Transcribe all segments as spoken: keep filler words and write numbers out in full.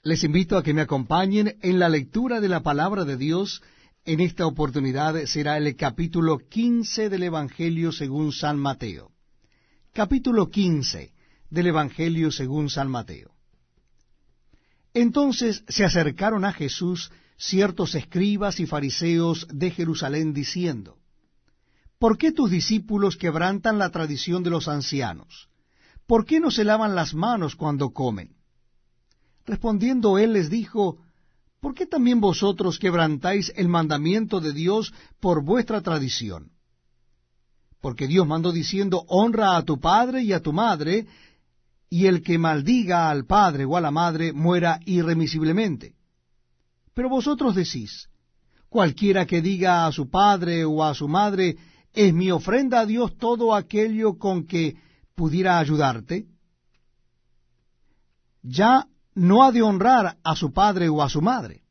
Les invito a que me acompañen en la lectura de la palabra de Dios. En esta oportunidad será el capítulo quince del Evangelio según San Mateo. Capítulo quince del Evangelio según San Mateo. Entonces se acercaron a Jesús ciertos escribas y fariseos de Jerusalén, diciendo: ¿Por qué tus discípulos quebrantan la tradición de los ancianos? ¿Por qué no se lavan las manos cuando comen? Respondiendo él les dijo: ¿Por qué también vosotros quebrantáis el mandamiento de Dios por vuestra tradición? Porque Dios mandó diciendo: honra a tu padre y a tu madre, y el que maldiga al padre o a la madre muera irremisiblemente. Pero vosotros decís: cualquiera que diga a su padre o a su madre, es mi ofrenda a Dios todo aquello con que pudiera ayudarte, ya no ha de honrar a su padre o a su madre.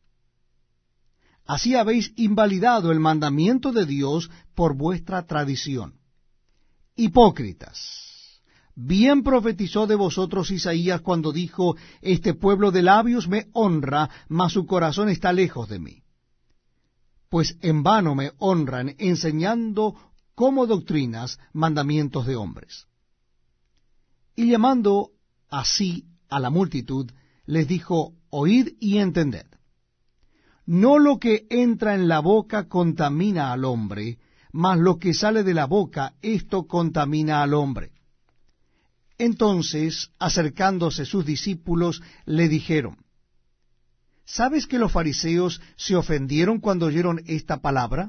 Así habéis invalidado el mandamiento de Dios por vuestra tradición. Hipócritas, bien profetizó de vosotros Isaías cuando dijo: este pueblo de labios me honra, mas su corazón está lejos de mí. Pues en vano me honran, enseñando como doctrinas mandamientos de hombres. Y llamando así a la multitud, les dijo: oíd y entended. No lo que entra en la boca contamina al hombre, mas lo que sale de la boca, esto contamina al hombre. Entonces, acercándose sus discípulos, le dijeron: ¿sabes que los fariseos se ofendieron cuando oyeron esta palabra?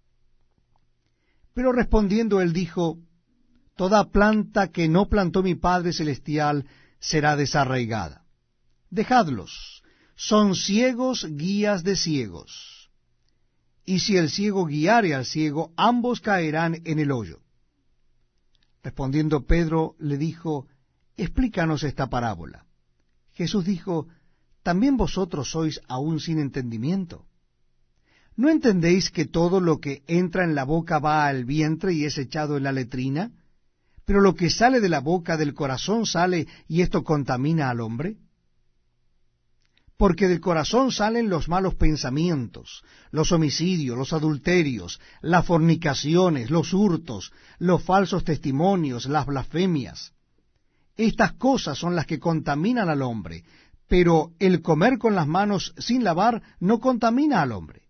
Pero respondiendo él dijo: toda planta que no plantó mi Padre Celestial será desarraigada. Dejadlos, son ciegos guías de ciegos. Y si el ciego guiare al ciego, ambos caerán en el hoyo. Respondiendo Pedro le dijo: explícanos esta parábola. Jesús dijo: ¿también vosotros sois aún sin entendimiento? ¿No entendéis que todo lo que entra en la boca va al vientre y es echado en la letrina? Pero lo que sale de la boca del corazón sale, y esto contamina al hombre. Porque del corazón salen los malos pensamientos, los homicidios, los adulterios, las fornicaciones, los hurtos, los falsos testimonios, las blasfemias. Estas cosas son las que contaminan al hombre, pero el comer con las manos sin lavar no contamina al hombre.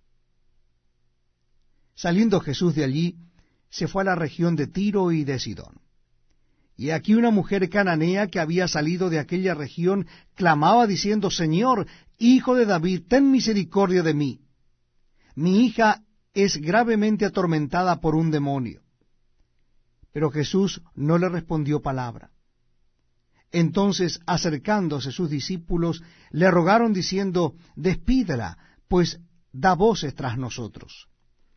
Saliendo Jesús de allí, se fue a la región de Tiro y de Sidón. Y aquí una mujer cananea que había salido de aquella región clamaba diciendo: Señor, Hijo de David, ten misericordia de mí. Mi hija es gravemente atormentada por un demonio. Pero Jesús no le respondió palabra. Entonces, acercándose sus discípulos, le rogaron diciendo: despídela, pues da voces tras nosotros.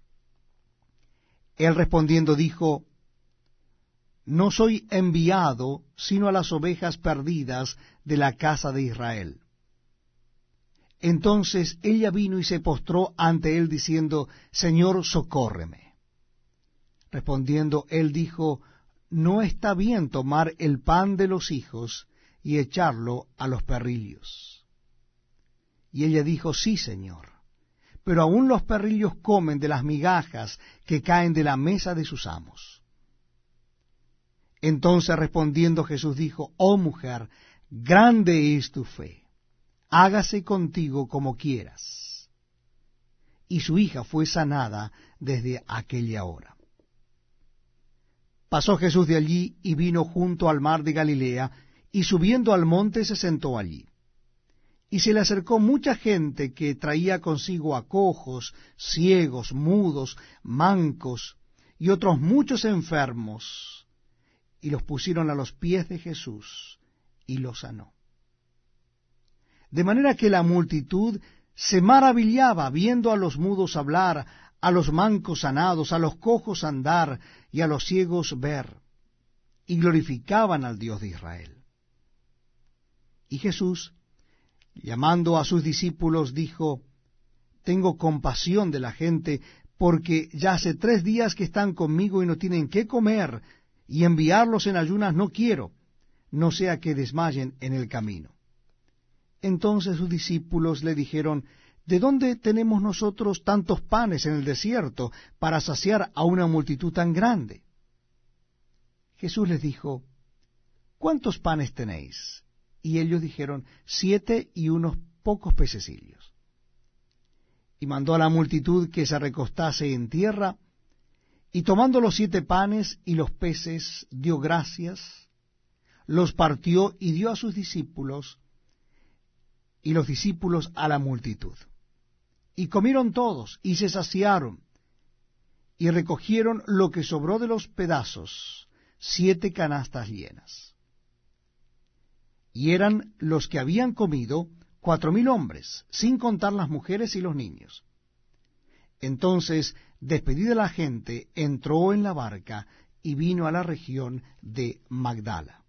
Él respondiendo dijo: no soy enviado sino a las ovejas perdidas de la casa de Israel. Entonces ella vino y se postró ante él diciendo: Señor, socórreme. Respondiendo él dijo: no está bien tomar el pan de los hijos y echarlo a los perrillos. Y ella dijo: sí, Señor, pero aun los perrillos comen de las migajas que caen de la mesa de sus amos. Entonces respondiendo Jesús dijo: oh mujer, grande es tu fe, hágase contigo como quieras. Y su hija fue sanada desde aquella hora. Pasó Jesús de allí y vino junto al mar de Galilea, y subiendo al monte se sentó allí. Y se le acercó mucha gente que traía consigo a cojos, ciegos, mudos, mancos, y otros muchos enfermos, y los pusieron a los pies de Jesús, y los sanó. De manera que la multitud se maravillaba viendo a los mudos hablar, a los mancos sanados, a los cojos andar, y a los ciegos ver, y glorificaban al Dios de Israel. Y Jesús, llamando a sus discípulos, dijo: tengo compasión de la gente, porque ya hace tres días que están conmigo y no tienen qué comer, y enviarlos en ayunas no quiero, no sea que desmayen en el camino. Entonces sus discípulos le dijeron, ¿de dónde tenemos nosotros tantos panes en el desierto para saciar a una multitud tan grande? Jesús les dijo, ¿cuántos panes tenéis? Y ellos dijeron, siete y unos pocos pececillos. Y mandó a la multitud que se recostase en tierra, y tomando los siete panes y los peces, dio gracias, los partió y dio a sus discípulos, y los discípulos a la multitud. Y comieron todos, y se saciaron, y recogieron lo que sobró de los pedazos, siete canastas llenas. Y eran los que habían comido cuatro mil hombres, sin contar las mujeres y los niños. Entonces, despedida la gente, entró en la barca y vino a la región de Magdala.